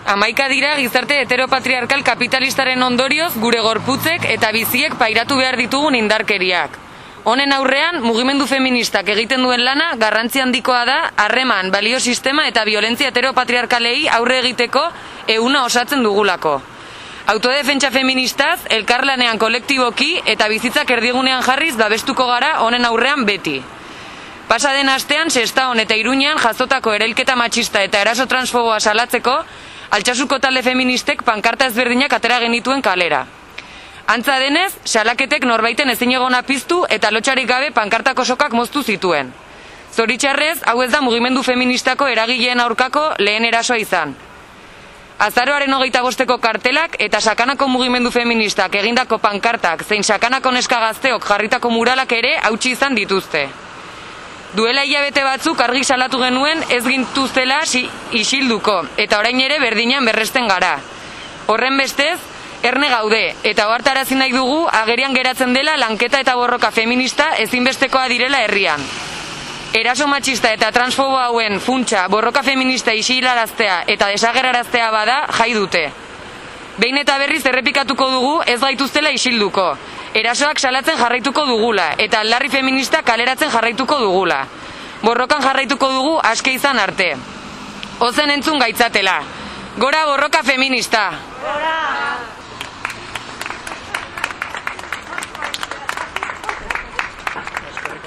11 dira gizarte heteropatriarkal kapitalistaren ondorioz gure gorputzek eta biziek pairatu behar ditugun indarkeriak. Honen aurrean, mugimendu feministak egiten duen lana garrantzi handikoa da harreman, balio sistema eta violentzia heteropatriarkalei aurre egiteko ehuna osatzen dugulako. Autodefentsa feministaz, elkarlanean kolektiboki eta bizitzak erdigunean jarriz babestuko gara honen aurrean beti. Pasa den astean, Sestaon eta Iruñean jazotako erailketa matxista eta eraso transfoboa salatzeko, Altsasuko talde feministek pankarta ezberdinak atera genituen kalera. Antza denez, salaketek norbaiten ezinegona piztu eta lotxarik gabe pankartako sokak moztu zituen. Zoritxarrez, hau ez da mugimendu feministako eragileen aurkako lehen erasoa izan. Azaroaren 25ko kartelak eta sakanako mugimendu feministak egindako pankartak zein sakanako neska gazteok jarritako muralak ere hautsi izan dituzte. Duela hilabete batzuk argi salatu genuen ez gintuztela isilduko, eta orain ere berdinean berresten gara. Horren bestez, erne gaude, eta ohartarazi nahi dugu agerian geratzen dela lanketa eta borroka feminista ezinbestekoa direla herrian. Eraso matxista eta transfobo hauen funtsa borroka feminista isilaraztea eta desagerraraztea bada jai dute. Behin eta berriz errepikatuko dugu ez gaituztela isilduko. Erasoak salatzen jarraituko dugula, eta aldarri feminista kaleratzen jarraituko dugula. Borrokan jarraituko dugu aske izan arte. Ozen entzun gaitzatela. Gora borroka feminista! Gora!